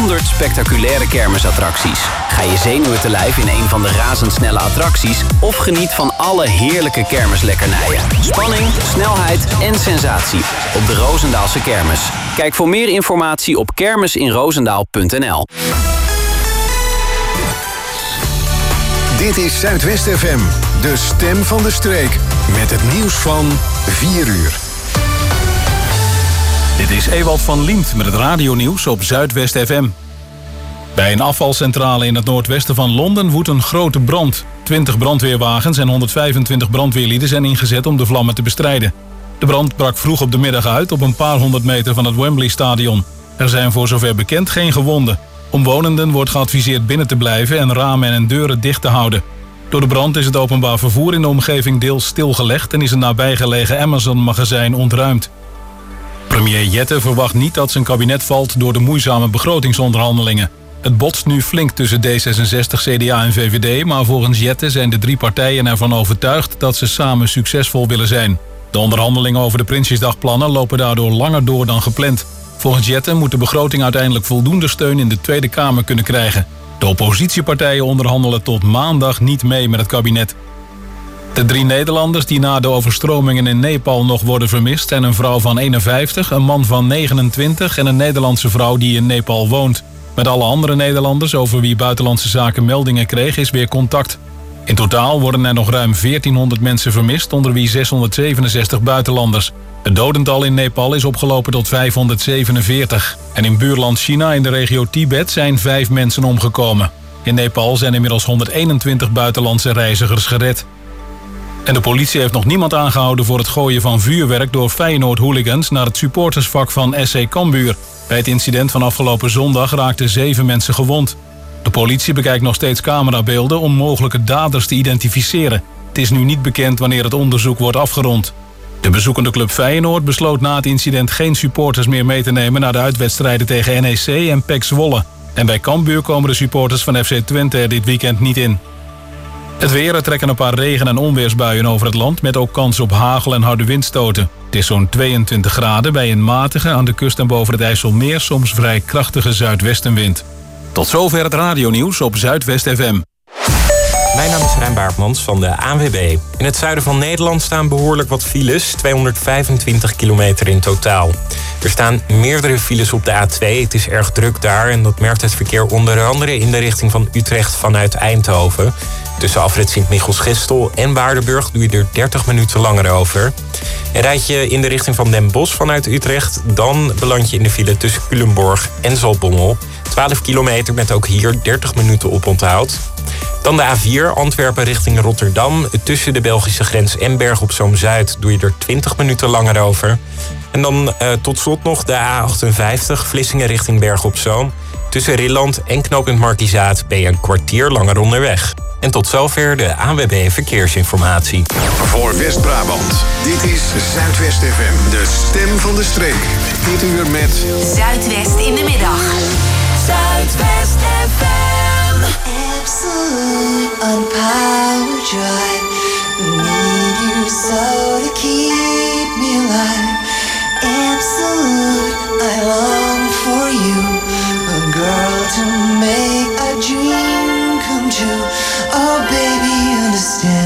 100 spectaculaire kermisattracties. Ga je zenuwen te lijf in een van de razendsnelle attracties of geniet van alle heerlijke kermislekkernijen. Spanning, snelheid en sensatie op de Roosendaalse kermis. Kijk voor meer informatie op kermisinroosendaal.nl. Dit is Zuidwest FM, de stem van de streek. Met het nieuws van 4 uur. Dit is Ewald van Liemt met het radionieuws op Zuidwest FM. Bij een afvalcentrale in het noordwesten van Londen woedt een grote brand. 20 brandweerwagens en 125 brandweerlieden zijn ingezet om de vlammen te bestrijden. De brand brak vroeg op de middag uit op een paar 100 meter van het Wembley-stadion. Er zijn voor zover bekend geen gewonden. Omwonenden wordt geadviseerd binnen te blijven en ramen en deuren dicht te houden. Door de brand is het openbaar vervoer in de omgeving deels stilgelegd en is een nabijgelegen Amazon-magazijn ontruimd. Premier Jette verwacht niet dat zijn kabinet valt door de moeizame begrotingsonderhandelingen. Het botst nu flink tussen D66, CDA en VVD, maar volgens Jette zijn de 3 partijen ervan overtuigd dat ze samen succesvol willen zijn. De onderhandelingen over de Prinsjesdagplannen lopen daardoor langer door dan gepland. Volgens Jette moet de begroting uiteindelijk voldoende steun in de Tweede Kamer kunnen krijgen. De oppositiepartijen onderhandelen tot maandag niet mee met het kabinet. De 3 Nederlanders die na de overstromingen in Nepal nog worden vermist zijn een vrouw van 51, een man van 29 en een Nederlandse vrouw die in Nepal woont. Met alle andere Nederlanders over wie Buitenlandse Zaken meldingen kreeg is weer contact. In totaal worden er nog ruim 1400 mensen vermist, onder wie 667 buitenlanders. Het dodental in Nepal is opgelopen tot 547. En in buurland China in de regio Tibet zijn 5 mensen omgekomen. In Nepal zijn inmiddels 121 buitenlandse reizigers gered. En de politie heeft nog niemand aangehouden voor het gooien van vuurwerk door Feyenoord-hooligans naar het supportersvak van SC Cambuur. Bij het incident van afgelopen zondag raakten 7 mensen gewond. De politie bekijkt nog steeds camerabeelden om mogelijke daders te identificeren. Het is nu niet bekend wanneer het onderzoek wordt afgerond. De bezoekende club Feyenoord besloot na het incident geen supporters meer mee te nemen naar de uitwedstrijden tegen NEC en PEC Zwolle. En bij Cambuur komen de supporters van FC Twente er dit weekend niet in. Het weer, er trekken een paar regen- en onweersbuien over het land met ook kans op hagel en harde windstoten. Het is zo'n 22 graden bij een matige aan de kust en boven het IJsselmeer soms vrij krachtige zuidwestenwind. Tot zover het radionieuws op Zuidwest FM. Mijn naam is Rijn Baartmans van de ANWB. In het zuiden van Nederland staan behoorlijk wat files, 225 kilometer in totaal. Er staan meerdere files op de A2, het is erg druk daar en dat merkt het verkeer onder andere in de richting van Utrecht vanuit Eindhoven. Tussen afrit Sint-Michels-Gestel en Waardenburg doe je er 30 minuten langer over. En rijd je in de richting van Den Bosch vanuit Utrecht, dan beland je in de file tussen Culemborg en Zaltbommel. 12 kilometer met ook hier 30 minuten oponthoud. Dan de A4, Antwerpen richting Rotterdam. Tussen de Belgische grens en Berg op Zoom-Zuid doe je er 20 minuten langer over. En dan tot slot nog de A58, Vlissingen richting Berg op Zoom. Tussen Rilland en knooppunt Markizaat ben je een kwartier langer onderweg. En tot zover de ANWB Verkeersinformatie. Voor West-Brabant, dit is Zuidwest FM, de stem van de streek. Dit uur met Zuidwest in de middag. Zuidwest FM. Absolute unpowered drive. I need you so to keep me alive. Absolute, I long for you. A girl to make a dream come true. Oh baby, understand.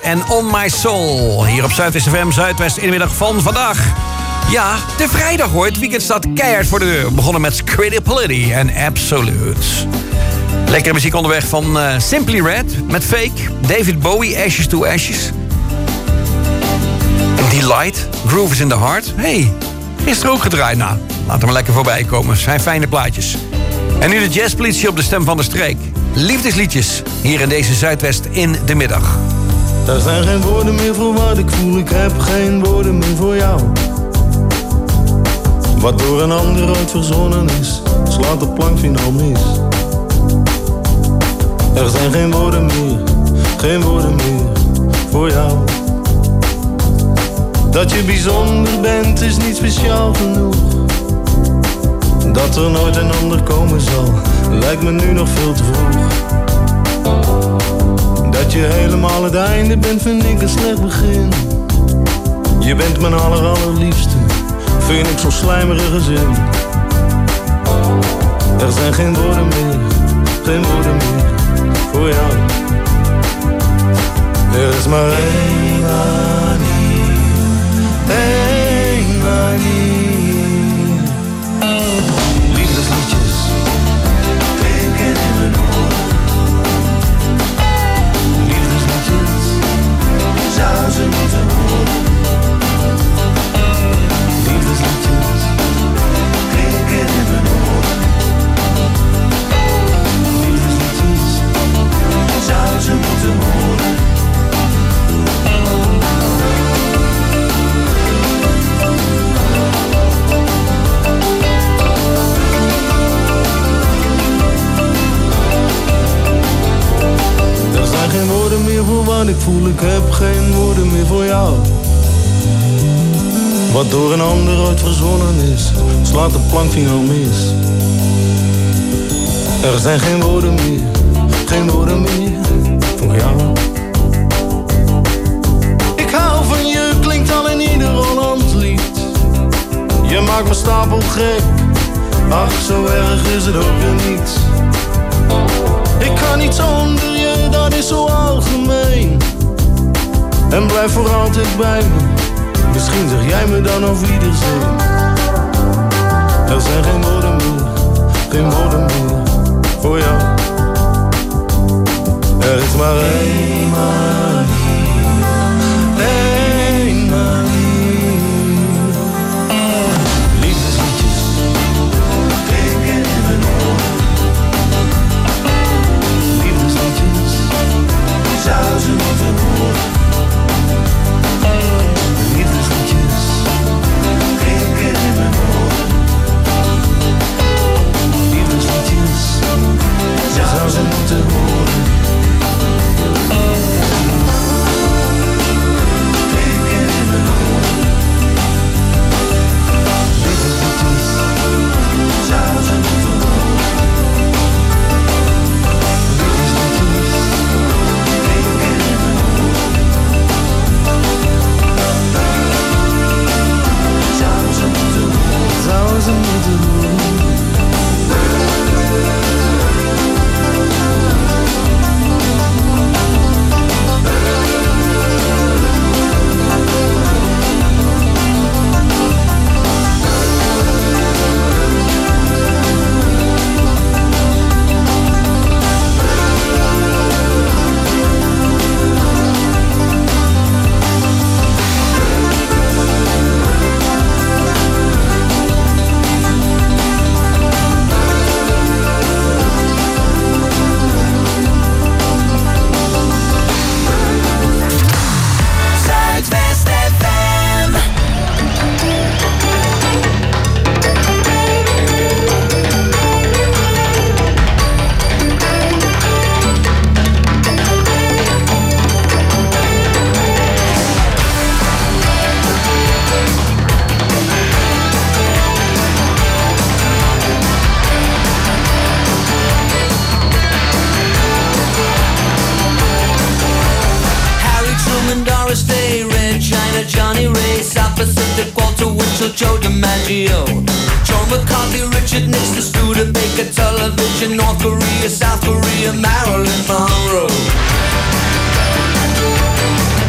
en On My Soul. Hier op Zuidwest FM, Zuidwest in de middag van vandaag. Ja, de vrijdag hoor. Het weekend staat keihard voor de deur. We begonnen met Scritti Politti en Absolute. Lekkere muziek onderweg van Simply Red met Fake. David Bowie, Ashes to Ashes. Delight, Groove is in the Heart. Hey, gisteren ook gedraaid. Nou, laat er maar lekker voorbij komen. Zijn fijne plaatjes. En nu de jazzpolitie op de stem van de streek. Liefdesliedjes, hier in deze Zuidwest in de middag. Er zijn geen woorden meer voor wat ik voel. Ik heb geen woorden meer voor jou. Wat door een ander ooit verzonnen is, slaat de plank finaal mis. Er zijn geen woorden meer voor jou. Dat je bijzonder bent is niet speciaal genoeg. Dat er nooit een ander komen zal, lijkt me nu nog veel te vroeg. Dat je helemaal het einde bent, vind ik een slecht begin. Je bent mijn allerliefste, vind ik zo'n slijmerige zin. Er zijn geen woorden meer voor jou. Er is maar één manier. Liefdesliedjes klinken in mijn oren. Liefdesliedjes zou ze moeten horen. Liefdesliedjes klinken in mijn oren. Liefdesliedjes zou ze moeten horen. Er zijn geen woorden meer voor wat ik voel, ik heb geen woorden meer voor jou. Wat door een ander ooit verzonnen is, slaat de plank finaal mis. Er zijn geen woorden meer voor jou. Ik hou van je, klinkt al in ieder Hollands lied. Je maakt me stapel gek, ach zo erg is het ook weer niet. Ik kan niet zonder je, dat is zo algemeen. En blijf voor altijd bij me, misschien zeg jij me dan auf Wiedersehen. Er zijn geen woorden meer voor jou. Er is maar één manier. Liefdesliedjes klinken in mijn oren. Liefdesliedjes zou ze moeten horen. Liefdesliedjes klinken in mijn oren. Liefdesliedjes zou ze moeten horen. Klinken in mijn oren. Liefdesliedjes zou ze moeten horen. Liefdesliedjes klinken in mijn oren. Zou ze moeten horen. Zou ze moeten horen. Joe DiMaggio, John McCarthy, Richard Nixon, Studebaker, television, North Korea, South Korea, Marilyn Monroe.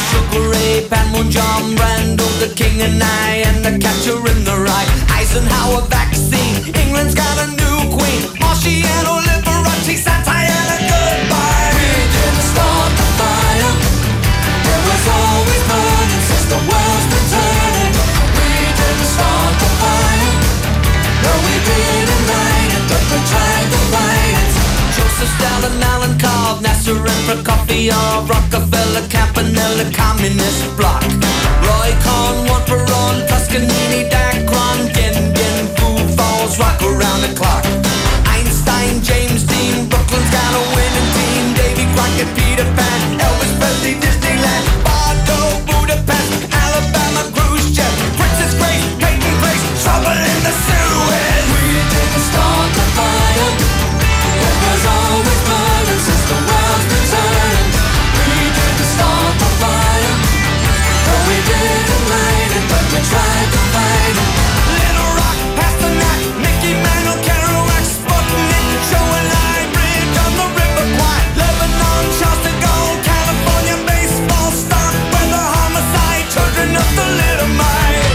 Sugar Ray, Panmunjom, Brando, the King and I, and the Catcher in the Rye. Eisenhower vaccine, England's got a new queen. Marciano, Liberace, Santana, goodbye. We didn't start the fire. It was always burning since the world's been turning. We didn't start the fire. No, we didn't light it, but we tried to fight it. Joseph Stalin, Alan Cobb, Nasser and Prokofiev, Rockefeller, Campanella, Communist Bloc. Roy Cohn, Juan Perón, Toscanini, Dacron, Dien Bien, Food Falls, rock around the clock. Einstein, James Dean, Brooklyn's got a winning team. Davy Crockett, Peter Pan, Elvis Presley, Disneyland, Bardo, Budapest, Alabama, Khrushchev, Princess Grace, Peyton Place, trouble in the Suez. We didn't start the fire. It was always burning since the world's been turning. We didn't start the fire. No, we didn't light it, but we tried to fight it. Little Rock, Pasternak, Mickey Mantle, Kerouac, Sputnik, Show and Line Bridge on the River Kwai, Lebanon, Charleston Gold, California baseball stock, weather homicide, children of the Little Mite.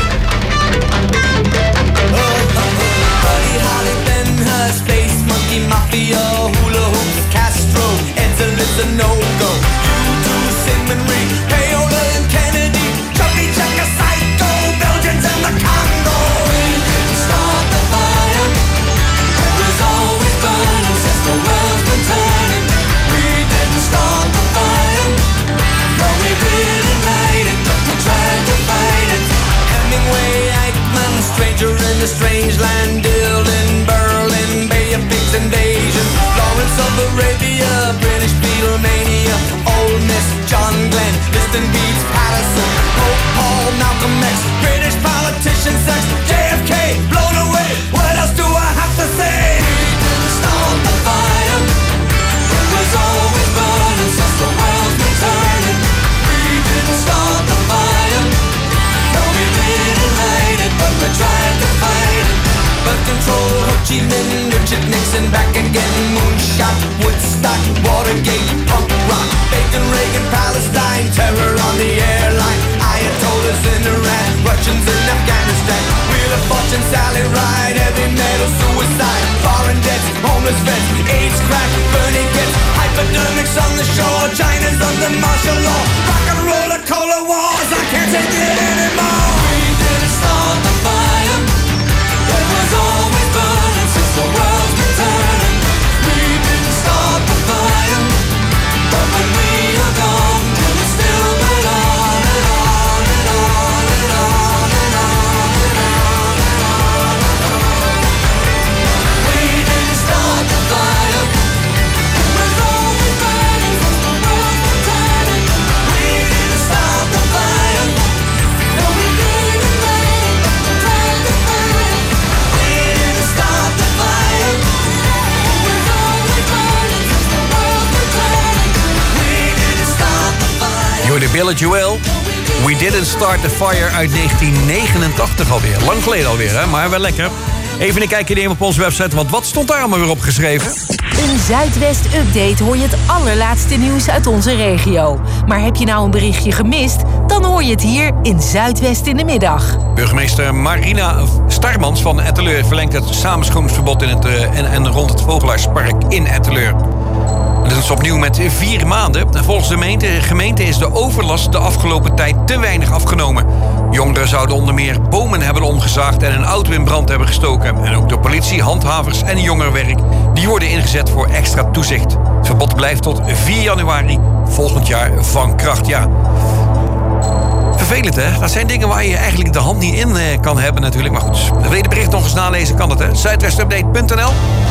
Buddy Holly, Ben Hur, Space Monkey, Mafia, Hula Hoops, Castro, Ed's a no-go. U2, Sigmund Rhee, Payola and Kennedy, Chubby Checker, Psycho, Belgians and the Congo. We didn't start the fire. It was always burning since the world's been turning. We didn't start the fire. No, we didn't light it, but we tried to fight it. Hemingway, Eichmann, Stranger in a Strange Land, Dylan, Berlin, Bay of Pigs invasion, Lawrence of Arabia, British Beatlemania, Ole Miss, John Glenn, Liston Beats, Patterson, Pope Paul, Malcolm X, British politician sex, JFK, blown away. What else do I have to say? We didn't start the fire. It was always burning since the world's been turning. We didn't start the fire. No, we didn't light it, but we tried to fight it. But control, Ho Chi Minh, Richard Nixon, back again, Moonshot, Woodstock, Watergate, punk rock, Bacon, Reagan, Palestine, terror on the airline, Ayatollahs in Iran, Russians in Afghanistan, Wheel of Fortune, Sally Ride, heavy metal, suicide, foreign debts, homeless vets, AIDS, crack, Bernie gets, hypodermics on the shore, China's under martial law, rock and roller, cola wars, I can't take it anymore. We didn't start the fire. It was always burning since the world's been turning. We didn't start the fire, but when we are gone, it will still burn on and on and on and on and on and on and on and on. We didn't start the fire. It was always burning since the world's been turning. We didn't start the fire. No, we didn't light it, but we tried to fight it. We didn't start the fire. It was always burning since the world's been turning. We didn't start the fire. Jordi Billy Joel. We Didn't Start the Fire uit 1989 alweer. Lang geleden alweer, hè? Maar wel lekker. Even een kijkje nemen op onze website, want wat stond daar allemaal weer opgeschreven? Een Zuidwest-update hoor je het allerlaatste nieuws uit onze regio. Maar heb je nou een berichtje gemist? Dan hoor je het hier in Zuidwest in de middag. Burgemeester Marina Starmans van Etteleur verlengt het samenschoningsverbod in en rond het Vogelaarspark in Etteleur. Dat is opnieuw met 4 maanden. Volgens de gemeente is de overlast de afgelopen tijd te weinig afgenomen. Jongeren zouden onder meer bomen hebben omgezaagd en een auto in brand hebben gestoken. En ook de politie, handhavers en jongerenwerk die worden ingezet voor extra toezicht. Het verbod blijft tot 4 januari volgend jaar van kracht. Ja. Vervelend, hè? Dat zijn dingen waar je eigenlijk de hand niet in kan hebben natuurlijk. Maar goed, wil je de bericht nog eens nalezen, kan dat, hè? Zuidwestupdate.nl.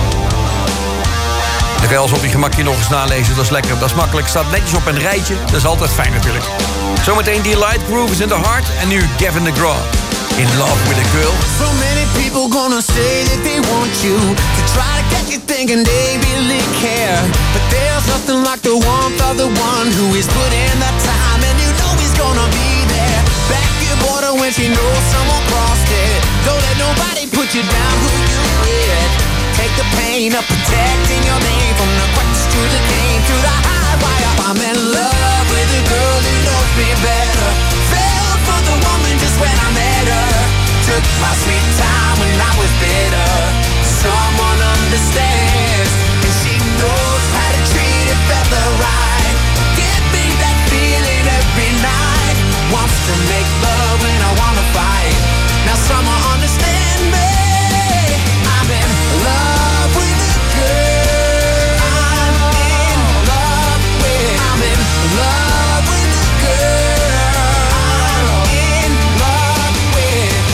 Dan kan je alles op je gemakje nog eens nalezen. Dat is lekker, dat is makkelijk. Staat netjes op een rijtje. Dat is altijd fijn natuurlijk. Zometeen Delight Groove is in the Heart. En nu Gavin DeGraw. In Love with a Girl. So many people gonna say that they want you, to try to get you thinking they really care. But there's nothing like the warmth of the one who is putting in the time, and you know he's gonna be there. Back your border when she knows someone crossed it. Don't let nobody put you down who you with. Take the pain of protecting your name, from the crutch to the cane to the high wire. I'm in love with a girl who knows knows me better. Fell for the woman just when I met her. Took my sweet time when I was bitter. Someone understands, and she knows how to treat a fella right. Give me that feeling every night. Wants to make love when I wanna fight. Now someone understand me. I'm in love with a girl. I'm in love with. I'm in love with a girl. I'm in love with.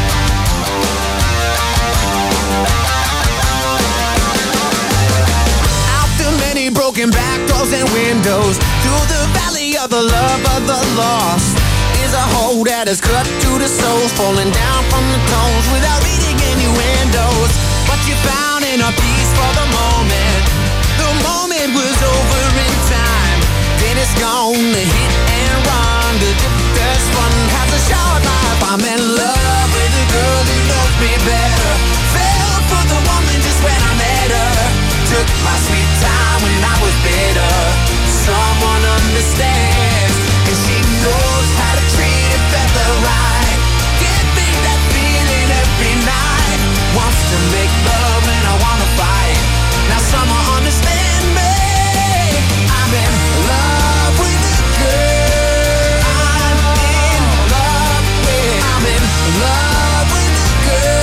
After many broken back doors and windows, through the valley of the love of the lost, is a hole that is cut to the soul, falling down from the tones without reading innuendos. But you found inner peace for the moment. The moment was over in time. Then it's gone, the hit and run. The this one has a short life. I'm in love with a girl who knows me better. Fell for the woman just when I met her. Took my sweet time when I was bitter. Someone understands, and she knows how to treat a fella right. Give me that feeling every night. Wants to make love when I wanna fight. Now someone understand me. I'm in love with a girl. I'm in love with. I'm in love with a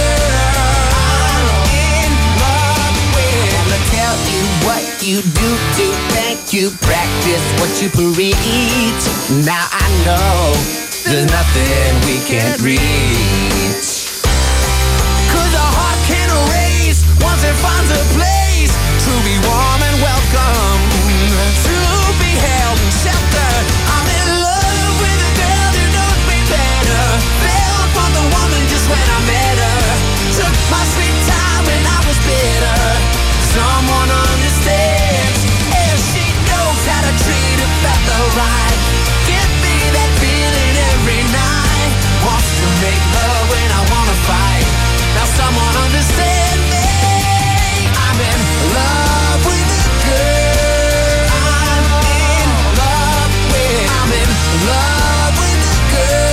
girl. I'm in love with. I wanna tell you what you do to thank you. Practice what you preach. Now I know there's nothing we can't reach. 'Cause a heart can erase once it finds a place to be warm and welcome, to be held and sheltered. I'm in love with a girl who knows me better. Fell for the woman just when I met her. Took my sweet time when I was bitter. Someone understands, and she knows how to treat a fella right. Give me that feeling every night. Wants to make love when I wanna fight. Now someone understand me. I'm in love with a girl. I'm in love with. I'm in love with a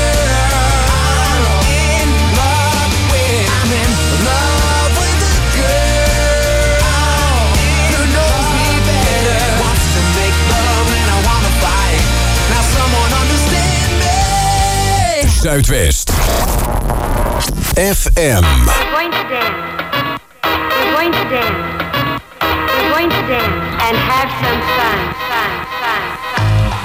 girl. I'm in love with. I'm in love with a girl who knows me better. Wants to make love when I wanna fight. Now someone understand me. Zuidwest FM. We're going to dance. We're going to dance. We're going to dance and have some fun. Fun, fun, fun.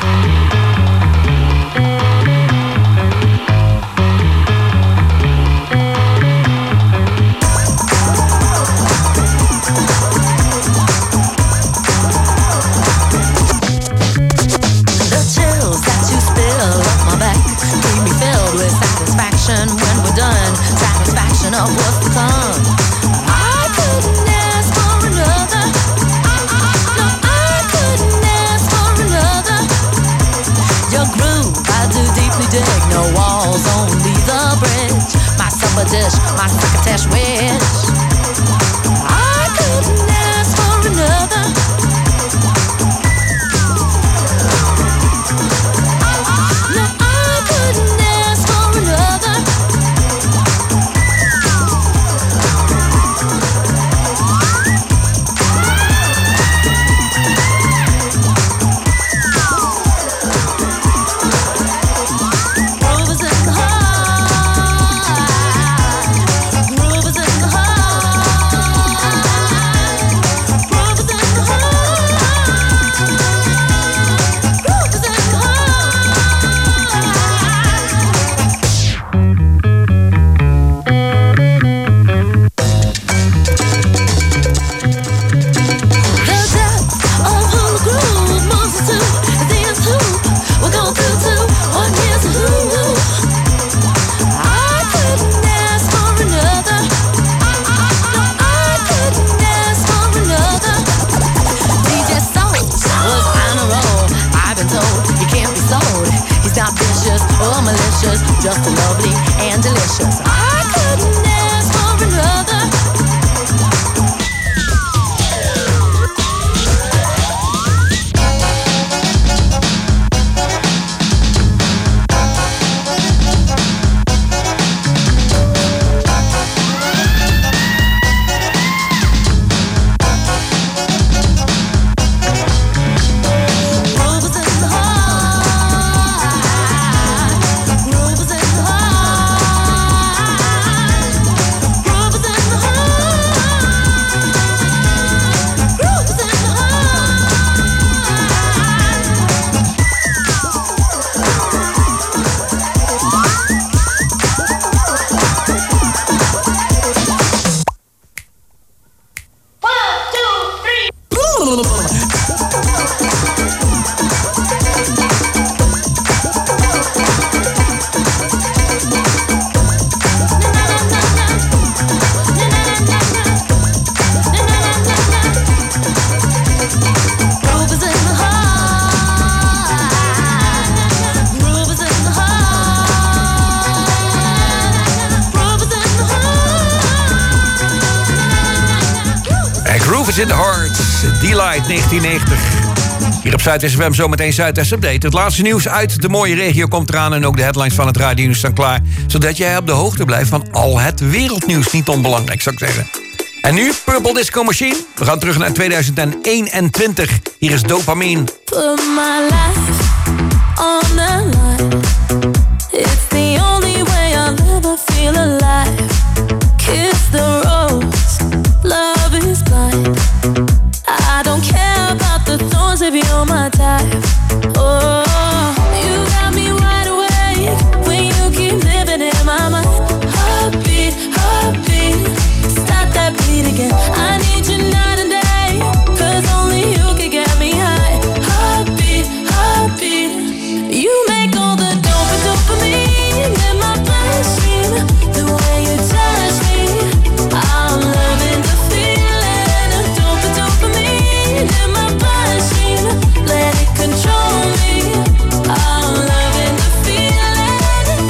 The chills that you spill up my back keep me filled with satisfaction when we're done. Satisfaction of what's to come. I couldn't ask for another. No, I couldn't ask for another. Your groove, I do deeply dig. No walls, only the bridge. My supper dish, my succotash wish. I couldn't ask for another. No, I couldn't ask for another. Groove is in the heart. Groove is in the just lovely and delicious. I couldn't ask for another. Tears in the Heart, Delight 1990. Hier op Zuidwest FM zometeen Zuidwest Update. Het laatste nieuws uit de mooie regio komt eraan en ook de headlines van het radionieuws staan klaar. Zodat jij op de hoogte blijft van al het wereldnieuws. Niet onbelangrijk, zou ik zeggen. En nu Purple Disco Machine. We gaan terug naar 2021. Hier is Dopamine. Put my life on the line. It's the only way I'll ever feel alive. Kiss the rose, love is blind. I don't care about the thorns if you're my type. Oh, you got me wide awake when you keep living in my mind. Heartbeat, heartbeat, stop that beat again. I need you night and day, 'cause only you can get me high. Heartbeat, heartbeat, you make all the dopamine in my bloodstream. The way you touch me, I'm loving the feeling of dopamine in my bloodstream. Let it control me, I'm loving the feeling.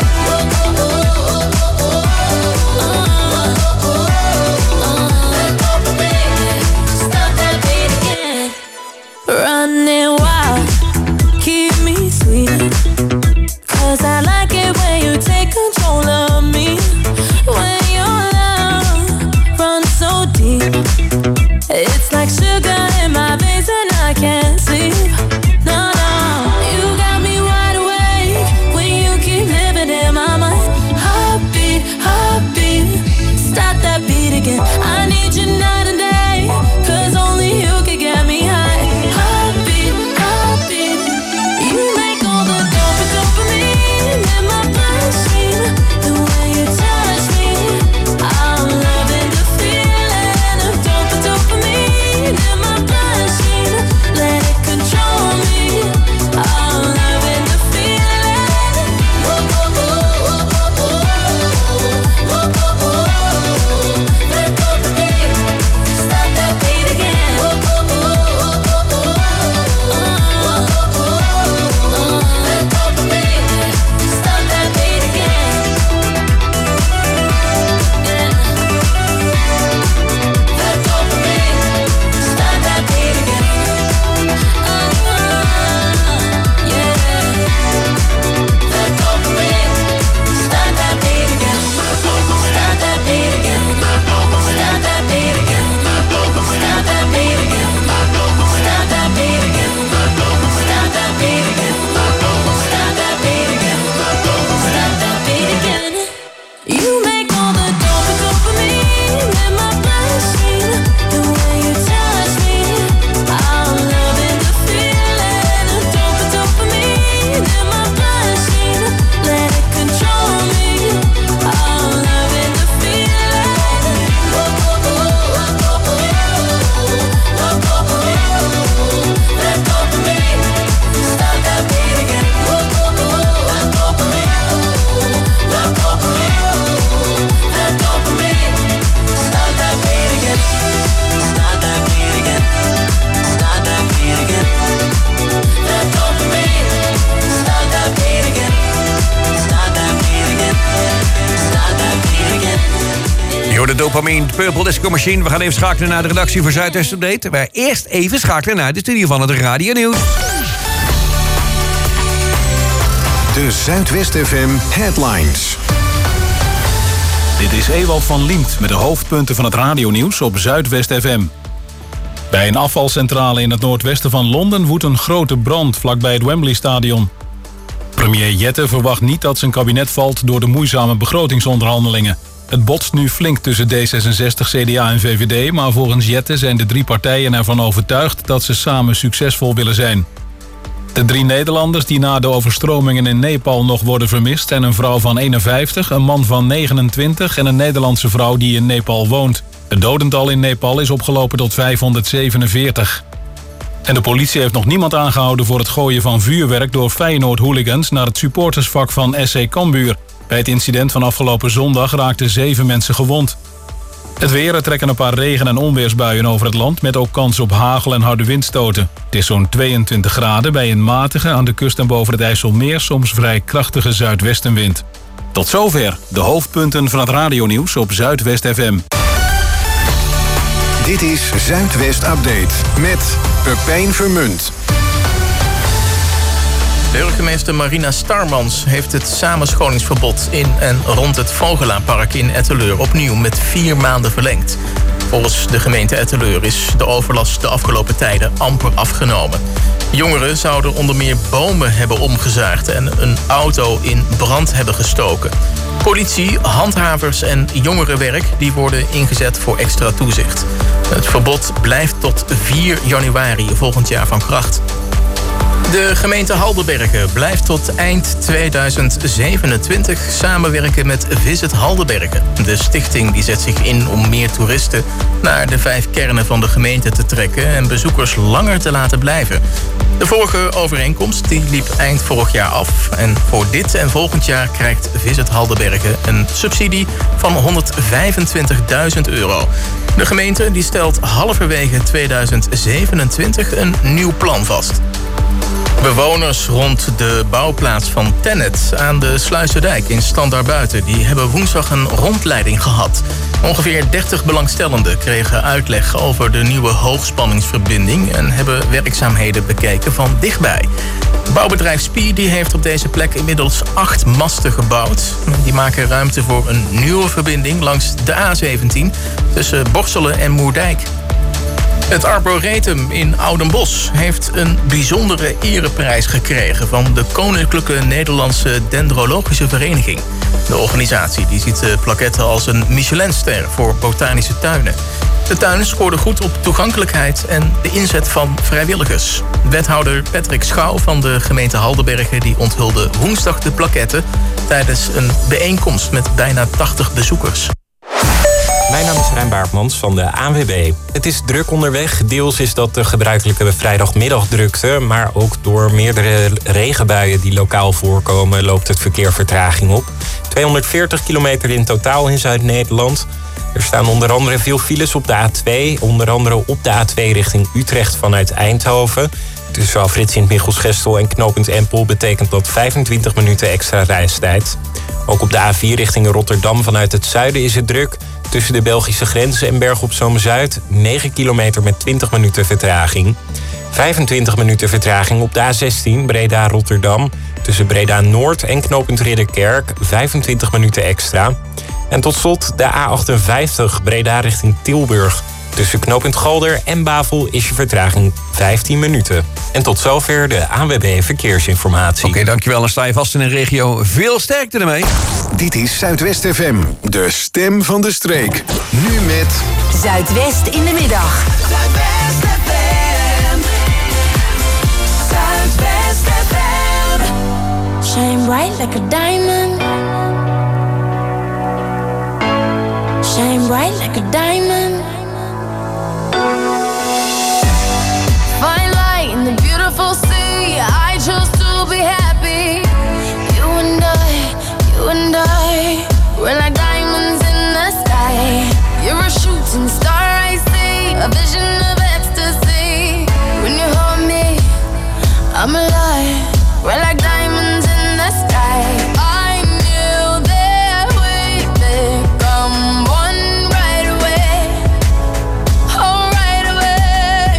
Stop that beat again. Running wild, keep me sweet. 'Cause I like it when you take control of me. When your love runs so deep, it's like sugar in my veins and I can't sleep. No, no, you got me wide awake when you keep living in my mind. Heartbeat, heartbeat, stop that beat again. I need you night and day, 'cause only you can get me high. Heartbeat, heartbeat, you make all the dopamine in my bloodstream. The way you touch me, I'm loving the feeling of dopamine in my bloodstream. Let it control me, I'm loving the feeling. That dopamine, stop that beat again. That dopamine, stop that beat again. That dopamine, stop that beat again. Yeah. That dopamine, stop that beat again. Stop that beat again. Stop that beat again. Stop that beat again. Stop that beat again. Stop that beat again. Stop that beat again. Stop that beat again. You make all the dopamine in my bloodstream. The way you touch me, I'm loving the feeling of dopamine in my bloodstream. Let it control me, I'm loving the feeling. That dopamine, stop that beat again. That dopamine, that dopamine, stop that beat again. Stop that beat again. Stop that beat again. That dopamine, stop that beat again. Stop that beat again. Stop that beat again. Je hoort de Dopamine, Purple Disco Machine. We gaan even schakelen naar de redactie voor Zuidwest Update. Waar eerst even schakelen naar de studio van het Radio Nieuws. De Zuidwest FM headlines. Dit is Ewald van Liemt met de hoofdpunten van het radionieuws op Zuidwest FM. Bij een afvalcentrale in het noordwesten van Londen woedt een grote brand vlakbij het Wembley-stadion. Premier Jette verwacht niet dat zijn kabinet valt door de moeizame begrotingsonderhandelingen. Het botst nu flink tussen D66, CDA en VVD... maar volgens Jette zijn de drie partijen ervan overtuigd dat ze samen succesvol willen zijn. De 3 Nederlanders die na de overstromingen in Nepal nog worden vermist... zijn een vrouw van 51, een man van 29 en een Nederlandse vrouw die in Nepal woont. Het dodental in Nepal is opgelopen tot 547. En de politie heeft nog niemand aangehouden voor het gooien van vuurwerk... door Feyenoord-hooligans naar het supportersvak van SC Cambuur. Bij het incident van afgelopen zondag raakten 7 mensen gewond. Het weer, er trekken een paar regen- en onweersbuien over het land... met ook kans op hagel en harde windstoten. Het is zo'n 22 graden bij een matige aan de kust en boven het IJsselmeer... soms vrij krachtige zuidwestenwind. Tot zover de hoofdpunten van het radionieuws op Zuidwest FM. Dit is Zuidwest Update met Pepijn Vermunt. Burgemeester Marina Starmans heeft het samenscholingsverbod in en rond het Vogelaarpark in Etteleur opnieuw met 4 maanden verlengd. Volgens de gemeente Etteleur is de overlast de afgelopen tijden amper afgenomen. Jongeren zouden onder meer bomen hebben omgezaagd en een auto in brand hebben gestoken. Politie, handhavers en jongerenwerk die worden ingezet voor extra toezicht. Het verbod blijft tot 4 januari volgend jaar van kracht. De gemeente Haldenbergen blijft tot eind 2027 samenwerken met Visit Haldenbergen. De stichting die zet zich in om meer toeristen naar de 5 kernen van de gemeente te trekken en bezoekers langer te laten blijven. De vorige overeenkomst die liep eind vorig jaar af. En voor dit en volgend jaar krijgt Visit Haldenbergen een subsidie van €125.000. De gemeente die stelt halverwege 2027 een nieuw plan vast. Bewoners rond de bouwplaats van Tennet aan de Sluiserdijk in Standaardbuiten die hebben woensdag een rondleiding gehad. Ongeveer 30 belangstellenden kregen uitleg over de nieuwe hoogspanningsverbinding en hebben werkzaamheden bekeken van dichtbij. Bouwbedrijf Spie die heeft op deze plek inmiddels 8 masten gebouwd. Die maken ruimte voor een nieuwe verbinding langs de A17 tussen Borselen en Moerdijk. Het Arboretum in Oudenbosch heeft een bijzondere ereprijs gekregen van de Koninklijke Nederlandse Dendrologische Vereniging. De organisatie die ziet de plaquette als een Michelinster voor botanische tuinen. De tuin scoorde goed op toegankelijkheid en de inzet van vrijwilligers. Wethouder Patrick Schouw van de gemeente Haldenbergen die onthulde woensdag de plaquette tijdens een bijeenkomst met bijna 80 bezoekers. Mijn naam is Rijn Baartmans van de ANWB. Het is druk onderweg. Deels is dat de gebruikelijke vrijdagmiddagdrukte, maar ook door meerdere regenbuien die lokaal voorkomen loopt het verkeer vertraging op. 240 kilometer in totaal in Zuid-Nederland. Er staan onder andere veel files op de A2, onder andere op de A2 richting Utrecht vanuit Eindhoven. Tussen afrit Sint-Michielsgestel en knooppunt Empel betekent dat 25 minuten extra reistijd. Ook op de A4 richting Rotterdam vanuit het zuiden is het druk. Tussen de Belgische grens en Berg op Zoom-Zuid 9 kilometer met 20 minuten vertraging. 25 minuten vertraging op de A16 Breda-Rotterdam. Tussen Breda-Noord en knooppunt Ridderkerk 25 minuten extra. En tot slot de A58 Breda richting Tilburg. Tussen knooppunt Galder en Bavel is je vertraging 15 minuten. En tot zover de ANWB Verkeersinformatie. Oké, dankjewel. Dan sta je vast in een regio. Veel sterkte ermee. Dit is Zuidwest FM, de stem van de streek. Nu met Zuidwest in de middag. Zuidwest FM. Zuidwest FM. Shine bright like a diamond. Shine bright like a diamond. Fine light in the beautiful sea. I chose to be happy. You and I, we're like diamonds in the sky. You're a shooting star I see, a vision of ecstasy. When you hold me, I'm alive. We're like diamonds in the sky. I knew that we'd become one right away. Oh, right away.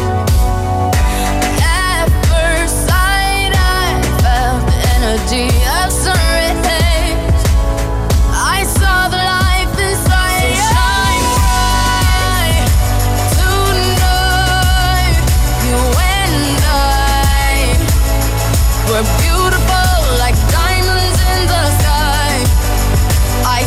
At first sight, I felt the energy of sun rays. I saw the life inside. So shine bright tonight. You and I, we're beautiful like diamonds in the sky. I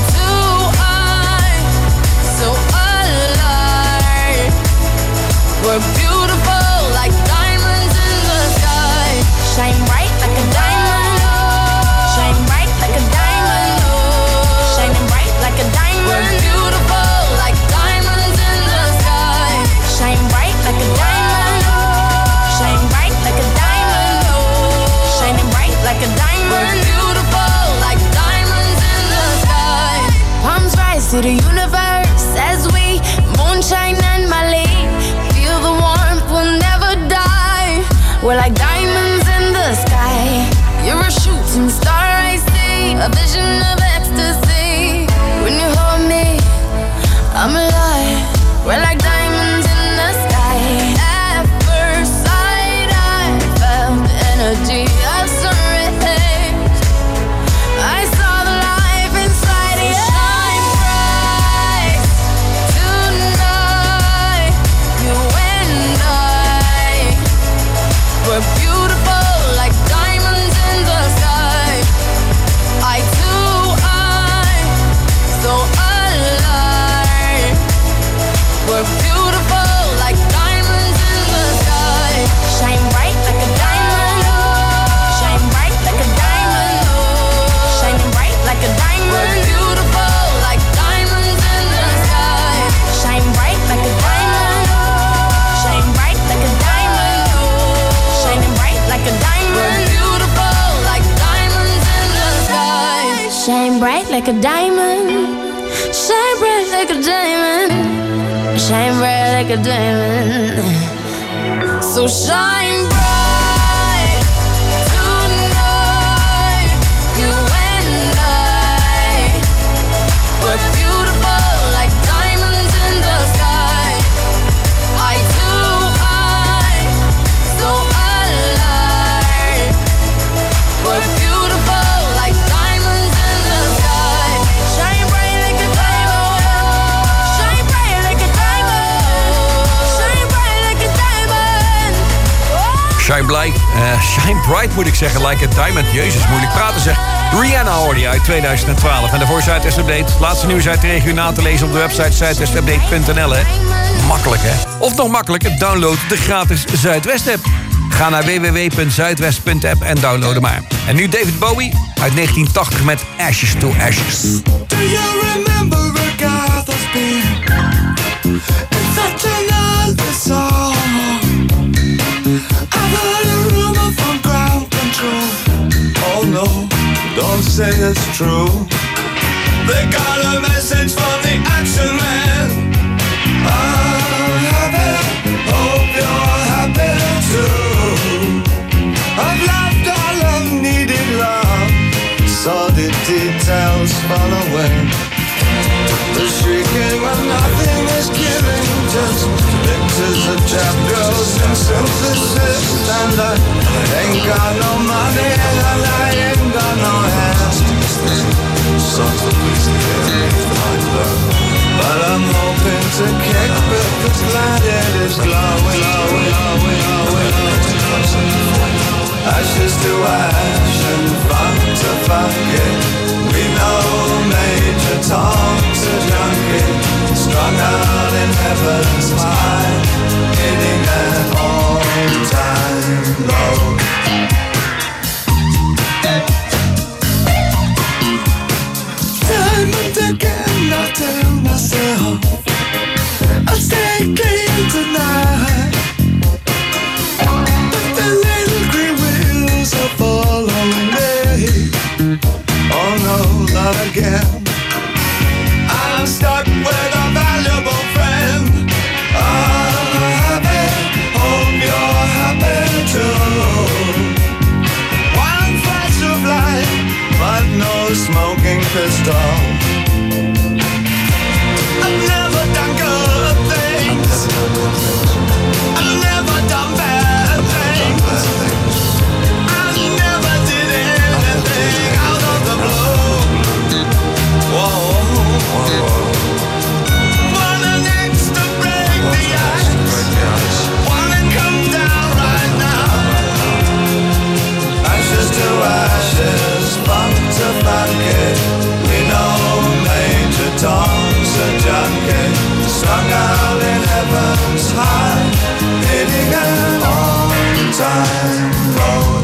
so alive. We're beautiful like diamonds in the sky. Shine bright like a diamond. Shine bright like a diamond. Shining bright like a diamond. We're beautiful like diamonds in the sky. Shine bright like a diamond. Shine bright like a diamond. Shining bright like a diamond. We're beautiful like diamonds in the sky. Palms rise to the universe as we moonshine and Mali. Feel the warmth, we'll never die. We're like diamonds in the sky. You're a shooting star I see, a vision of ecstasy. When you hold me, I'm alive. We're like diamonds. bright like a diamond. Shine bright like a diamond. Shine bright like a diamond. So shine bright tonight. You and I, we're beautiful like diamonds in the sky. Eye to eye, so alive. We're beautiful like diamonds in the sky. Shine bright like a diamond. Shine bright like a diamond. Shine bright like a diamond. Shine bright moet ik zeggen, like a diamond. Jezus, moeilijk praten zeg. Rihanna hoorde je uit 2012. En daarvoor Zuidwest Update. Laatste nieuws uit de regio na te lezen op de website zuidwestupdate.nl. Makkelijk hè? Of nog makkelijker, download de gratis Zuidwest app. Ga naar www.zuidwest.app en download hem maar. En nu David Bowie uit 1980 met Ashes to Ashes. Do you remember Agatha's being in such another song? I've heard a rumor from ground control. Oh no, don't say it's true. They got a message from the action man. I'm happy, hope you're happy too. I've loved all I've needed love. Saw the details fall away. The shrieking when nothing is giving. Just pictures of trap girls and synthesis. And I ain't got no money and I ain't got no hands. Songs that please the air like love. But I'm hoping to kick because glad it is glowing, glowing, glowing, glowing. Ashes to ash and funk to funky. We know Major Tom's a junkie, strung out in heaven's high, hitting an all-time low. Time and again I tell myself I'll stay clean tonight, but the little green wheels are following me. Oh no, not again. I'm stuck with a valuable friend. I'm happy, hope you're happy too. One flash of light, but no smoking pistol. I've never done good things. I've never done bad things. I never did anything out of the blue. Whoa. Wanna next to break the ice. Wanna come down right now. Ashes to ashes, funk to funky. We know Major Tom's a junkie, strung out in heaven's high, hitting an all-time road.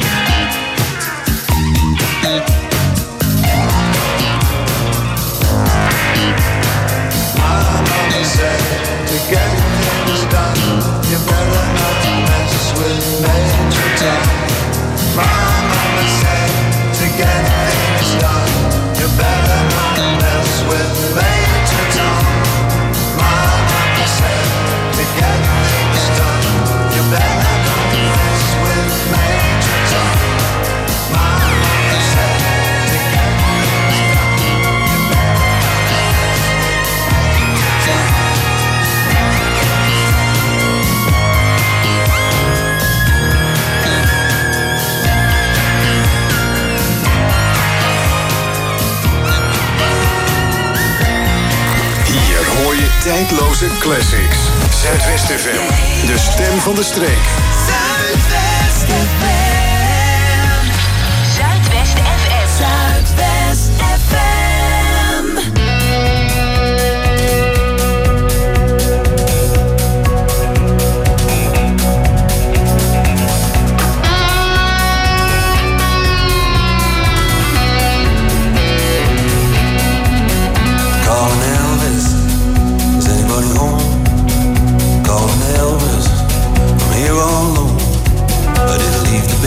To get things done, you better not mess with Major Tom. My mama said, to get things done, you better not mess with Major Tom. My mama said, to get things done, you better not mess with Major Tom. My mama said, to get things done, you better not mess with Major Tom. Hoor je tijdloze classics. Zuidwest FM, de stem van de streek. Zuidwest FM. Zuidwest FM. Zuidwest FM. Calling Elvis, is anybody home? Calling Elvis, I'm here all alone. I didn't leave the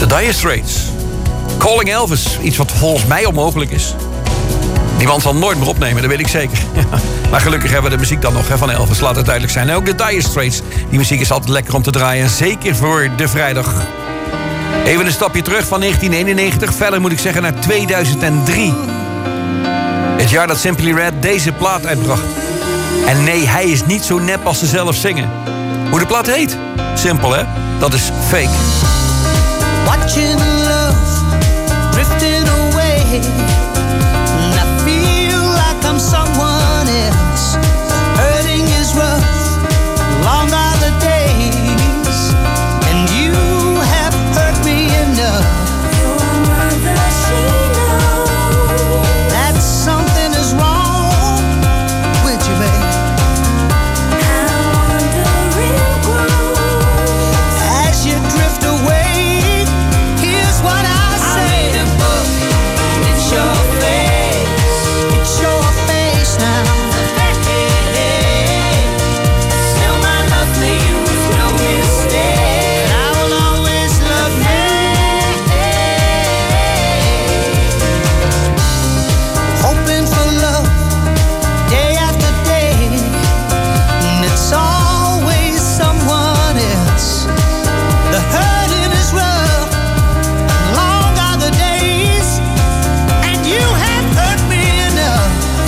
The Dire Straits. Calling Elvis. Iets wat volgens mij onmogelijk is. Die man zal nooit meer opnemen, dat weet ik zeker. Maar gelukkig hebben we de muziek dan nog van Elvis, laat het duidelijk zijn. En ook de Dire Straits. Die muziek is altijd lekker om te draaien. Zeker voor de vrijdag. Even een stapje terug van 1991. Verder moet ik zeggen naar 2003. Het jaar dat Simply Red deze plaat uitbracht. En nee, hij is niet zo nep als ze zelf zingen. Hoe de plaat heet? Simpel, hè? Dat is Fake. Watching love drifting away, and I feel like I'm someone else. Hurting is rough, long are the days, and you have hurt me enough. That something is wrong with you, babe. As you drift away, here's what I say. I read a book, it's your face. It's your face now. Still my love for you is no mistake. I will always love you. Hoping for love, day after day, and it's always someone else. The hurting is rough, long are the days, and you have hurt me enough.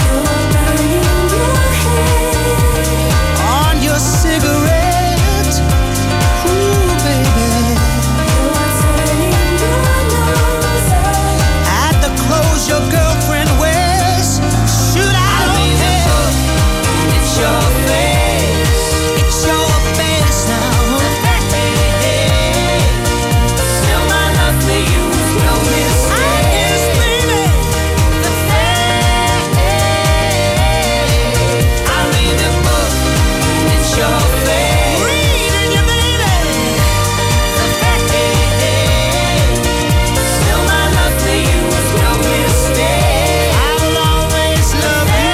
On your cigarette, ooh baby. At the clothes your girlfriend wears, shoot, I don't care. It's your face, it's your face now. Still my love for you is no mistake. I guess, baby, the fate. I read the book, it's your face. Reading you, baby. The fate. Still my love for you is no mistake. I will always love you.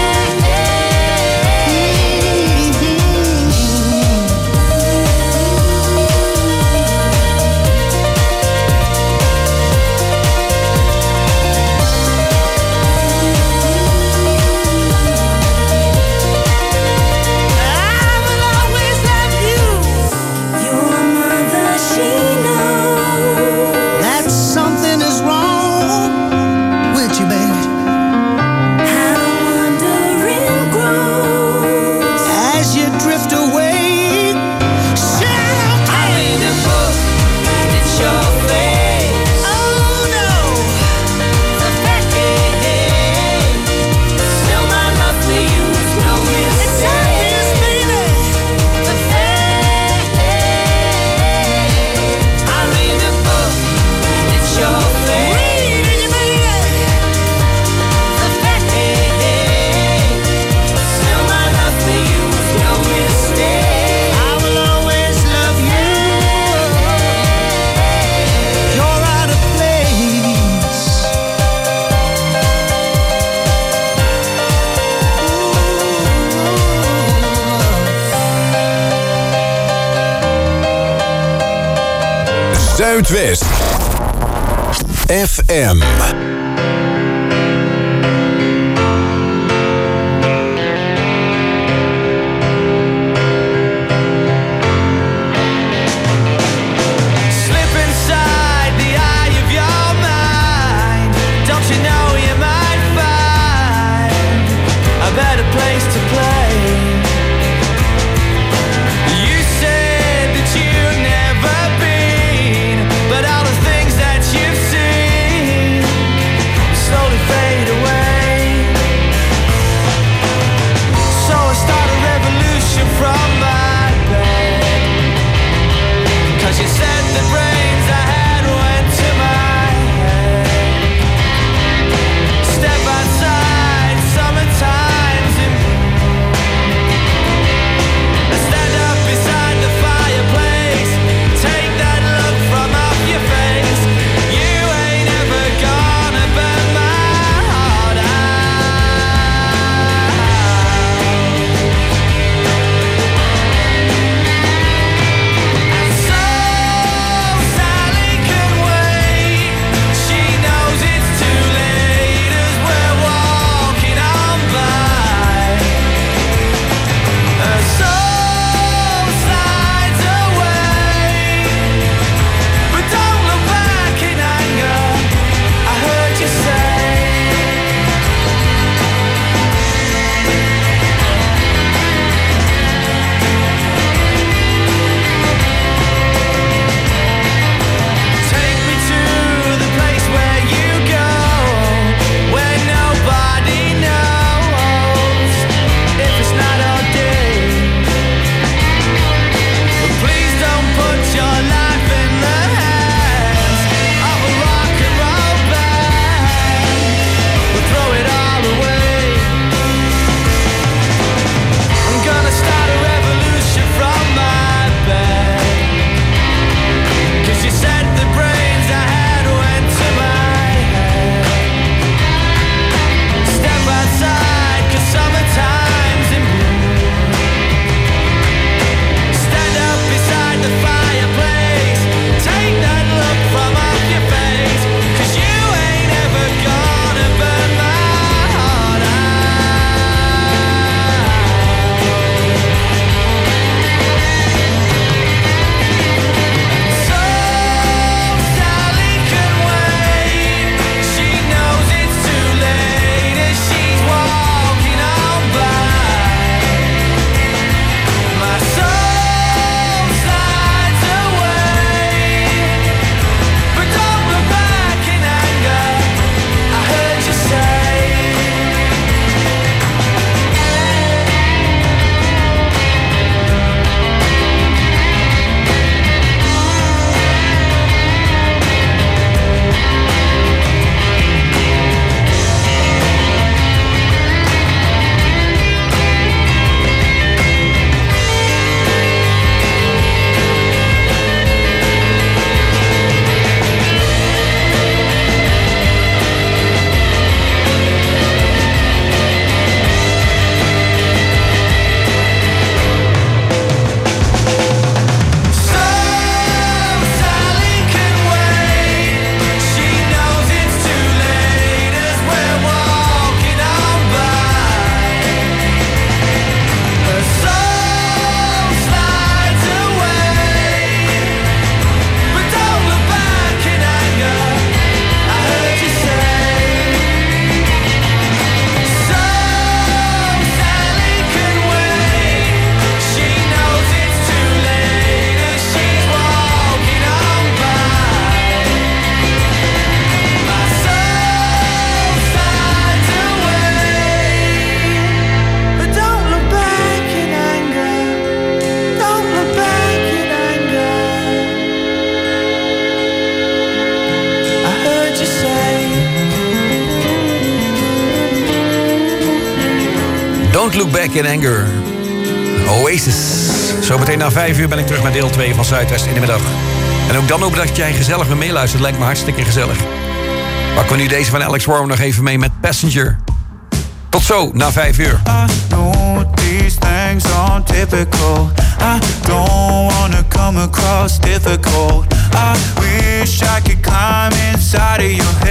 I will always love you. Your mother, she knows that something is wrong with you, baby. How wondering grows as you drift away. Shout, I read the book, it's your face. Oh no, the fate. Still my love for you is no mistake. It's obvious, baby. The fate. I read the book, it's your face. Reading you, baby. The fate. Still my love for you is no mistake. I will always love you. You're out of place. Zuidwest FM. Slip inside the eye of your mind. Don't you know you might find a better place to play? You said that you've never been, but all the things that you've seen Don't Look Back in Anger. Oasis. Zometeen na 5 uur ben ik terug met deel 2 van Zuidwest in de middag. En ook dan hoop dat jij gezellig weer meeluistert. Lijkt me hartstikke gezellig. Pakken we nu deze van Alex Warren nog even mee met Passenger. Tot zo, na 5 uur. I know these things aren't typical. I don't wanna come across difficult. I wish I could climb inside of your